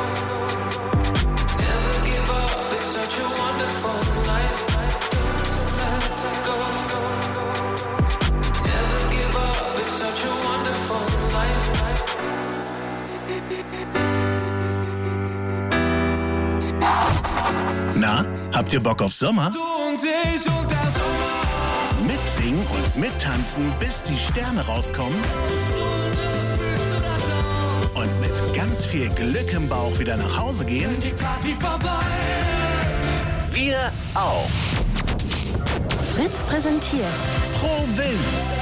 Na, habt ihr Bock auf Sommer? Du und ich und der Sommer. Mitsingen und mittanzen, bis die Sterne rauskommen. Und mit ganz viel Glück im Bauch wieder nach Hause gehen. Die Party vorbei. Wir auch. Fritz präsentiert Provinz.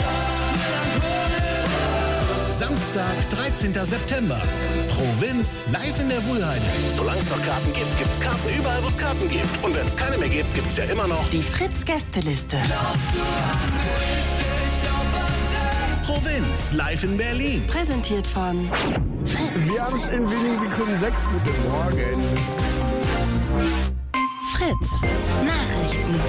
Samstag, dreizehnten September. Provinz live in der Wuhlheide. Solange es noch Karten gibt, gibt's Karten überall, wo es Karten gibt. Und wenn es keine mehr gibt, gibt's ja immer noch die Fritz-Gästeliste. Provinz live in Berlin. Präsentiert von Fritz. Wir haben es in wenigen Sekunden sechs. Guten Morgen. Fritz Nachrichten.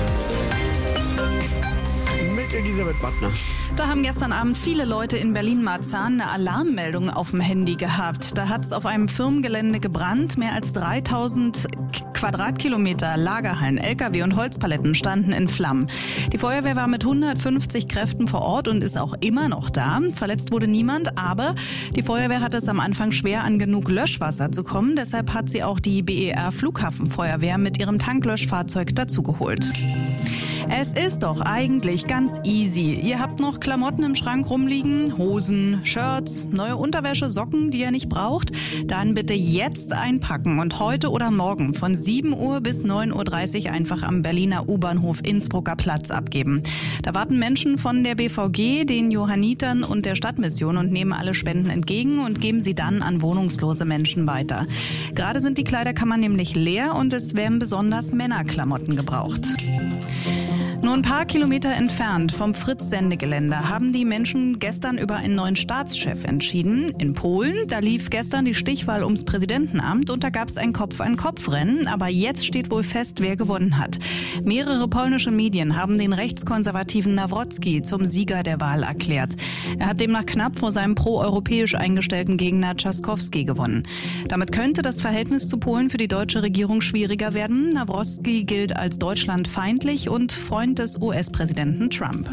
Mit Elisabeth Mattner. Da haben gestern Abend viele Leute in Berlin-Marzahn eine Alarmmeldung auf dem Handy gehabt. Da hat es auf einem Firmengelände gebrannt. Mehr als dreitausend Quadratkilometer Lagerhallen, L K W und Holzpaletten standen in Flammen. Die Feuerwehr war mit hundertfünfzig Kräften vor Ort und ist auch immer noch da. Verletzt wurde niemand, aber die Feuerwehr hatte es am Anfang schwer, an genug Löschwasser zu kommen. Deshalb hat sie auch die B E R Flughafenfeuerwehr mit ihrem Tanklöschfahrzeug dazugeholt. Es ist doch eigentlich ganz easy. Ihr habt noch Klamotten im Schrank rumliegen, Hosen, Shirts, neue Unterwäsche, Socken, die ihr nicht braucht. Dann bitte jetzt einpacken und heute oder morgen von sieben Uhr bis neun Uhr dreißig einfach am Berliner U-Bahnhof Innsbrucker Platz abgeben. Da warten Menschen von der B V G, den Johannitern und der Stadtmission und nehmen alle Spenden entgegen und geben sie dann an wohnungslose Menschen weiter. Gerade sind die Kleiderkammern nämlich leer und es werden besonders Männerklamotten gebraucht. Nur ein paar Kilometer entfernt vom Fritz-Sendegelände haben die Menschen gestern über einen neuen Staatschef entschieden. In Polen, da lief gestern die Stichwahl ums Präsidentenamt und da gab es ein Kopf-an-Kopf-Rennen. Aber jetzt steht wohl fest, wer gewonnen hat. Mehrere polnische Medien haben den rechtskonservativen Nawrocki zum Sieger der Wahl erklärt. Er hat demnach knapp vor seinem proeuropäisch eingestellten Gegner Trzaskowski gewonnen. Damit könnte das Verhältnis zu Polen für die deutsche Regierung schwieriger werden. Nawrocki gilt als deutschlandfeindlich und Freund des U S-Präsidenten Trump.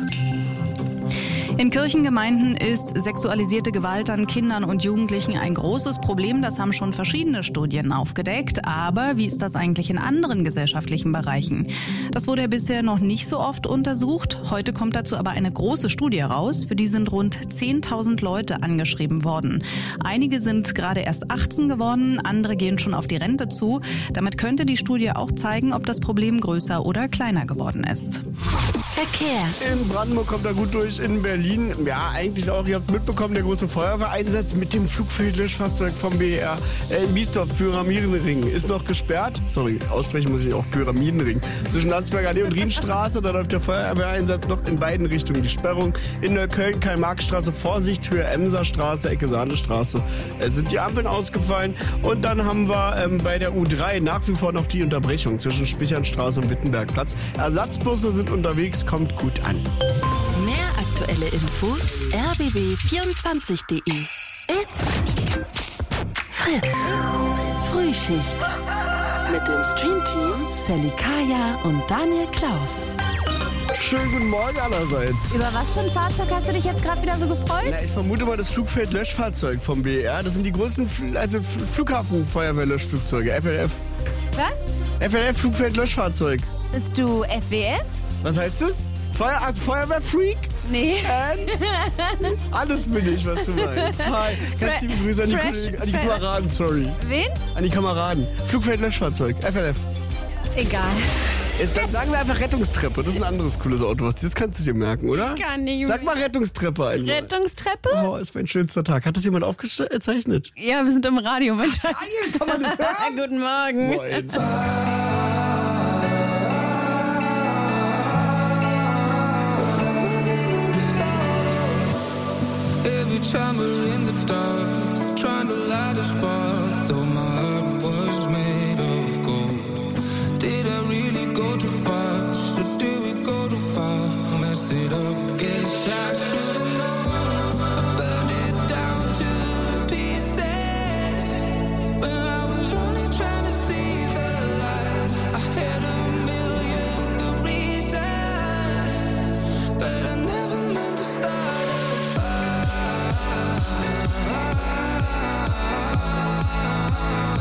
In Kirchengemeinden ist sexualisierte Gewalt an Kindern und Jugendlichen ein großes Problem. Das haben schon verschiedene Studien aufgedeckt. Aber wie ist das eigentlich in anderen gesellschaftlichen Bereichen? Das wurde ja bisher noch nicht so oft untersucht. Heute kommt dazu aber eine große Studie raus. Für die sind rund zehntausend Leute angeschrieben worden. Einige sind gerade erst achtzehn geworden, andere gehen schon auf die Rente zu. Damit könnte die Studie auch zeigen, ob das Problem größer oder kleiner geworden ist. Verkehr. In Brandenburg kommt er gut durch, in Berlin, ja eigentlich auch, ihr habt mitbekommen, der große Feuerwehreinsatz mit dem Flugfeldlöschfahrzeug vom B E R äh, in Biesdorf, Pyramidenring, ist noch gesperrt. Sorry, aussprechen muss ich auch, Pyramidenring. Zwischen Landsberger Allee und Rienstraße, da läuft der Feuerwehreinsatz noch in beiden Richtungen. Die Sperrung in Neukölln, Karl-Marx-Straße, Vorsicht, Höhe Emser-Straße, Ecke Sahnestraße. Es sind die Ampeln ausgefallen und dann haben wir ähm, bei der U drei nach wie vor noch die Unterbrechung zwischen Spichernstraße und Wittenbergplatz. Ersatzbusse sind unterwegs, kommt gut an. Mehr aktuelle Infos r b b vierundzwanzig punkt de. It's Fritz. Frühschicht. Mit dem Streamteam Sally Kaya und Daniel Klaus. Schönen guten Morgen allerseits. Über was für ein Fahrzeug hast du dich jetzt gerade wieder so gefreut? Na, ich vermute mal das Flugfeldlöschfahrzeug vom B E R. Das sind die größten Fl- also Flughafenfeuerwehrlöschflugzeuge, F L F. Was? F L F Flugfeldlöschfahrzeug. Bist du F W F? Was heißt das? Feuer, also Feuerwehrfreak? Nee. Ähm, alles bin ich, was du meinst. Hi, ganz liebe Grüße an die, Kollegen, an die Kameraden, sorry. Wen? An die Kameraden. Flugfeldlöschfahrzeug, F L F. Egal. Ist, dann sagen wir einfach Rettungstreppe. Das ist ein anderes cooles Auto. Das kannst du dir merken, oder? Ich kann nicht. Sag mal Rettungstreppe einmal. Rettungstreppe? Oh, ist mein schönster Tag. Hat das jemand aufgezeichnet? Ja, wir sind im Radio, mein Schatz. Geil, kann man das hören? Guten Morgen. Moin. Every time we're in the dark, trying to light a spark, though my heart was made of gold. Did I really go too fast, or did we go too far? Messed it up, guess I should've known. I burned it down to the pieces, when I was only trying to see the light. I had a million good reasons, but I never meant to start a fire.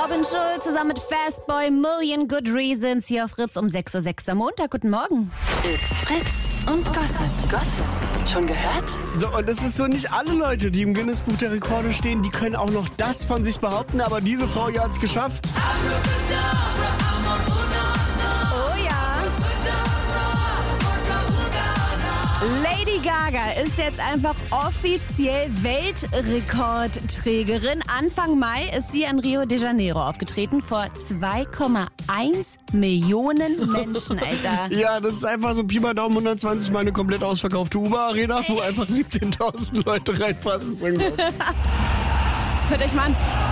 Robin Schulz zusammen mit Fastboy, Million Good Reasons hier auf Fritz um sechs Uhr sechs am Montag. Guten Morgen. It's Fritz und Gossip. Gossip. Schon gehört? So, und es ist so, nicht alle Leute, die im Guinness-Buch der Rekorde stehen, die können auch noch das von sich behaupten, aber diese Frau hier hat es geschafft. Oh ja. Lady Gaga ist jetzt einfach offiziell Weltrekordträgerin. Anfang Mai ist sie in Rio de Janeiro aufgetreten vor zwei Komma eins Millionen Menschen, Alter. Ja, das ist einfach so Pi mal Daumen hundertzwanzig Mal eine komplett ausverkaufte U-Bahn-Arena, wo einfach siebzehntausend Leute reinpassen. Hört euch mal an.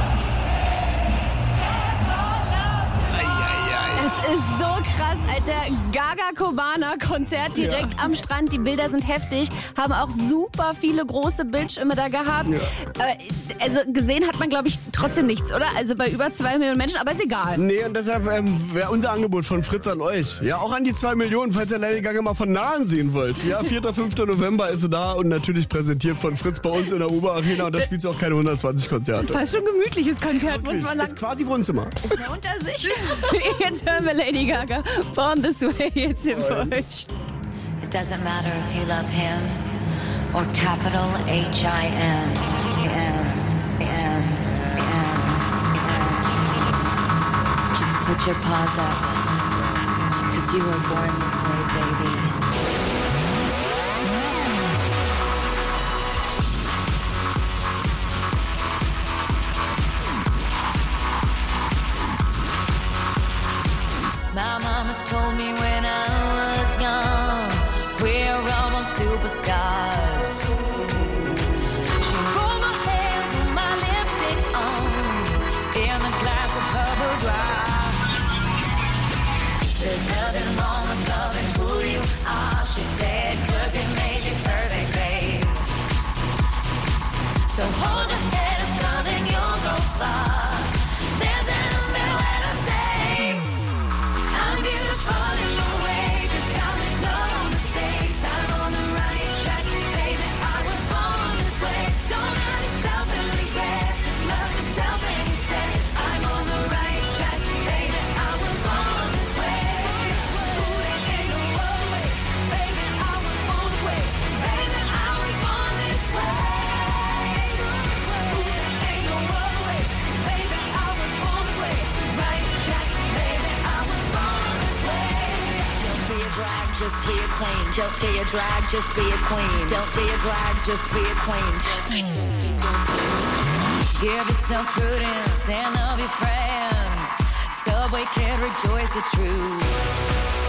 Es ist so krass, Alter. Gaga Cubana Konzert direkt ja. am Strand. Die Bilder sind heftig. Haben auch super viele große Bildschirme da gehabt. Ja. Also gesehen hat man, glaube ich, trotzdem nichts, oder? Also bei über zwei Millionen Menschen, aber ist egal. Nee, und deshalb ähm, wäre unser Angebot von Fritz an euch. Ja, auch an die zwei Millionen, falls ihr Lady Gaga mal von nahen sehen wollt. Ja, vierter fünfter November ist sie da und natürlich präsentiert von Fritz bei uns in der U-Bahn-Arena. Und da spielt sie auch keine hundertzwazig Konzerte. Das ist fast schon ein gemütliches Konzert, Wirklich, muss man sagen. Das ist quasi Wohnzimmer. Ist mir unter sich. Jetzt hören wir Lady Gaga. Born This Way jetzt hier für euch. It doesn't matter if you love him or capital H I M. M, M, M, M. Just put your paws up, 'cause you were born this way, baby. My mama told me when I was young, we're all superstars. She rolled my hair, put my lipstick on, in a glass of purple dry. There's nothing wrong with loving who you are, she said, 'cause it made you perfect, babe. So hold your head up, girl, and you'll go far. There's an better way to say I'm beautiful in your way, 'cause God makes no mistakes. I'm on the right track, baby. I was born this way. Don't have yourself and regret. Just love yourself and you say I'm on the right track, baby. I was born this way. Ooh, there ain't no other way, baby. I was born this way, baby. I was born this way. Ooh, there ain't no other way, baby. I was born this way. Right track, baby. I was born this way. Don't be a drag, just be a queen. Don't be a drag, just be a queen. Don't be a drag, just be a queen. Give yourself prudence and love your friends. Subway can rejoice your truth.